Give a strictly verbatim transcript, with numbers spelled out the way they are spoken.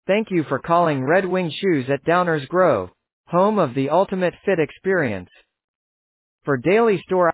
Thank you for calling Red Wing Shoes at Downers Grove, home of the ultimate fit experience. For daily store